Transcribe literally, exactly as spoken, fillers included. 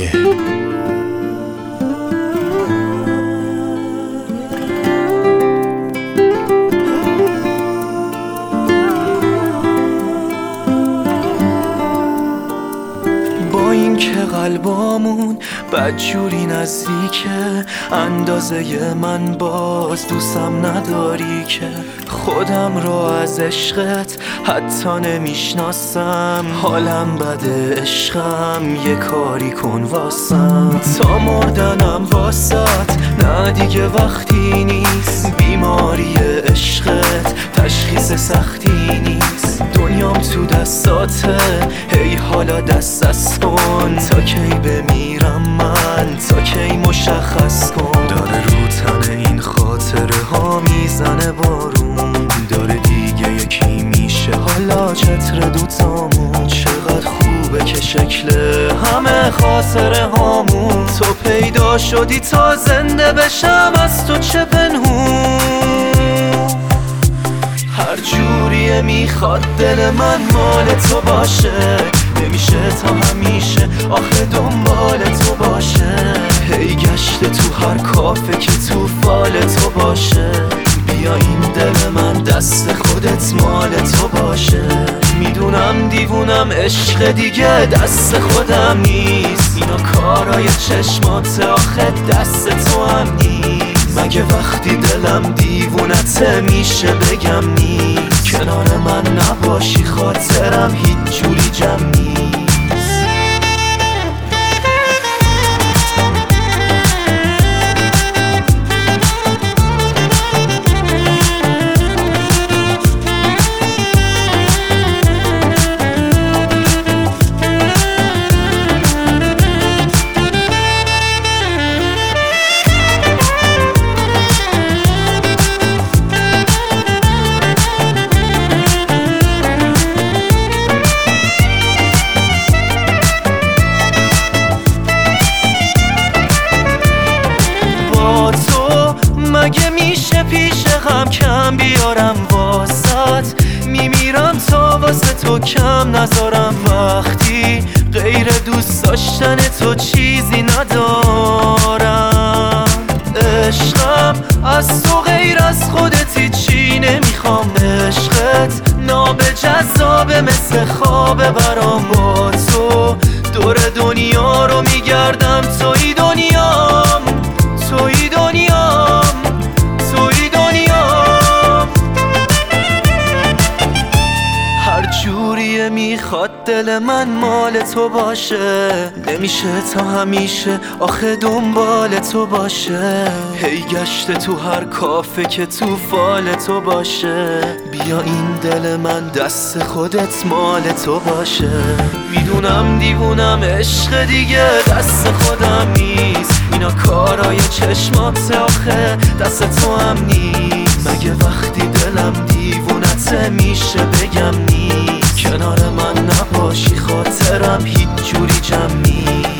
دیگه. با این که قلبامون بدجوری نزدیکه، اندازه من باز دوستم نداری که خودم را از عشقت حتی نمیشناسم. حالم بده عشقم یه کاری کن واسم، تا مردنم واسط نه دیگه وقتی نیست. بیماری عشقت تشخیص سختی نیست، دنیام تو دستاته هی حالا دست از کن. تا کی بمیرم من، تا کی مشخص کن. داره رو تن این خاطره ها میزنه بارون، داره دیگه یکی میشه حالا چتر دوتامون. چقدر خوبه که شکل همه خاطره هامون. تو پیدا شدی تا زنده بشم از تو چه پنهون. هر جوریه میخواد دل من مال تو باشه، نمیشه تا همیشه آخه دنبال تو باشه. هی گشته تو هر کافه که تو فال تو باشه. بیا این دل من دست خودت مال تو باشه. میدونم دیوونم عشق دیگه دست خودم نیست، اینا کارای چشمات آخه دست تو هم نیست. مگه وقتی دلم دیوونته میشه بگم نیست؟ کنار من نباشی خاطرم هیچ جوری جمع نیست. مگه میشه پیش غم کم بیارم واسط؟ میمیرم تا واسه تو کم نذارم. وقتی غیر دوست داشتن تو چیزی ندارم. عشقم از تو غیر از خودت هیچی نمیخوام. عشقت نابجذابه مثل خوابه برام. با تو دور دنیا رو میگردم، توی دنیام توی دنیام توی دنیام. هر جوریه میخواد دل من مال تو باشه، نمیشه تا همیشه آخه دنبال تو باشه. هی گشته تو هر کافه که تو فال تو باشه. بیا این دل من دست خودت مال تو باشه. میدونم دیوونم عشق دیگه دست خودم نیست، اینا کارای چشمات آخه دست تو هم نیست. مگه وقتی دلم دیوونته میشه بگم نیست؟ کنار من نباشی خاطرم هیچ جوری جمع نیست.